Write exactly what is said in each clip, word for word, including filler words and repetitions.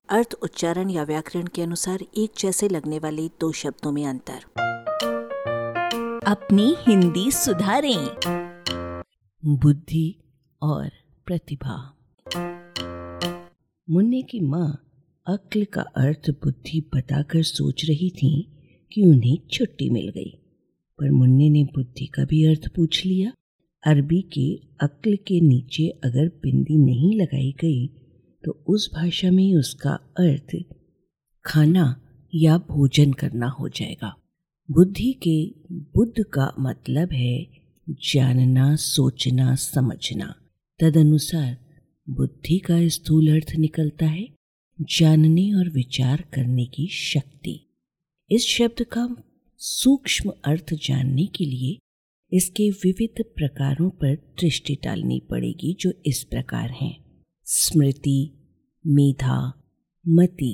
अर्थ, उच्चारण या व्याकरण के अनुसार एक जैसे लगने वाले दो शब्दों में अंतर। अपनी हिंदी सुधारें। बुद्धि और प्रतिभा। मुन्ने की माँ अक्ल का अर्थ बुद्धि बताकर सोच रही थी कि उन्हें छुट्टी मिल गई, पर मुन्ने ने बुद्धि का भी अर्थ पूछ लिया। अरबी के अक्ल के नीचे अगर बिंदी नहीं लगाई गई तो उस भाषा में उसका अर्थ खाना या भोजन करना हो जाएगा। बुद्धि के बुद्ध का मतलब है जानना, सोचना, समझना। तदनुसार बुद्धि का स्थूल अर्थ निकलता है जानने और विचार करने की शक्ति। इस शब्द का सूक्ष्म अर्थ जानने के लिए इसके विविध प्रकारों पर दृष्टि डालनी पड़ेगी, जो इस प्रकार हैं: स्मृति, मेधा, मति,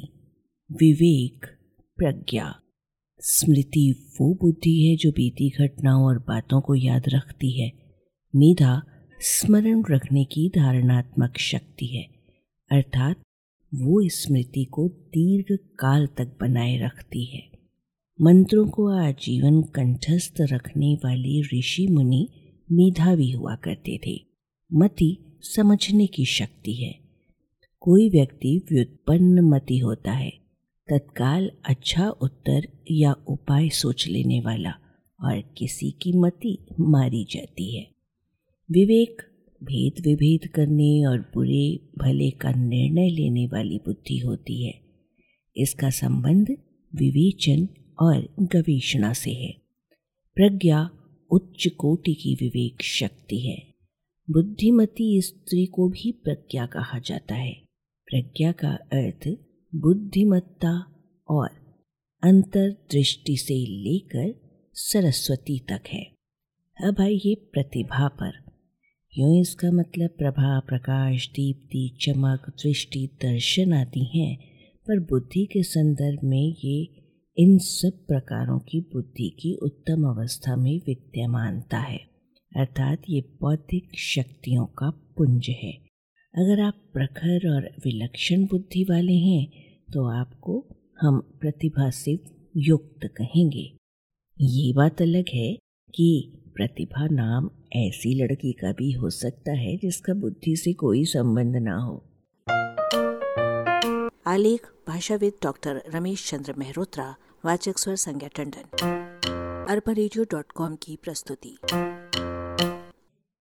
विवेक, प्रज्ञा। स्मृति वो बुद्धि है जो बीती घटनाओं और बातों को याद रखती है। मेधा स्मरण रखने की धारणात्मक शक्ति है, अर्थात वो स्मृति को दीर्घ काल तक बनाए रखती है। मंत्रों को आजीवन कंठस्थ रखने वाले ऋषि मुनि मेधावी हुआ करते थे। मति समझने की शक्ति है। कोई व्यक्ति व्युत्पन्न मति होता है, तत्काल अच्छा उत्तर या उपाय सोच लेने वाला, और किसी की मति मारी जाती है। विवेक भेद विभेद करने और बुरे भले का निर्णय लेने वाली बुद्धि होती है। इसका संबंध विवेचन और गवेषणा से है। प्रज्ञा उच्च कोटि की विवेक शक्ति है। बुद्धिमती स्त्री को भी प्रज्ञा कहा जाता है। प्रज्ञा का अर्थ बुद्धिमत्ता और अंतर्दृष्टि से लेकर सरस्वती तक है। अब आइए प्रतिभा पर। यूँ इसका मतलब प्रभा, प्रकाश, दीप्ति, चमक, दृष्टि, दर्शन आदि हैं, पर बुद्धि के संदर्भ में ये इन सब प्रकारों की बुद्धि की उत्तम अवस्था में विद्यमानता है, अर्थात ये बौद्धिक शक्तियों का पुंज है। अगर आप प्रखर और विलक्षण बुद्धि वाले हैं तो आपको हम प्रतिभा से युक्त कहेंगे। ये बात अलग है कि प्रतिभा नाम ऐसी लड़की का भी हो सकता है जिसका बुद्धि से कोई संबंध ना हो। आलेख भाषाविद डॉक्टर रमेश चंद्र मेहरोत्रा, वाचक स्वर संज्ञा टंडन। अरबा रेडियो डॉट कॉम की प्रस्तुति।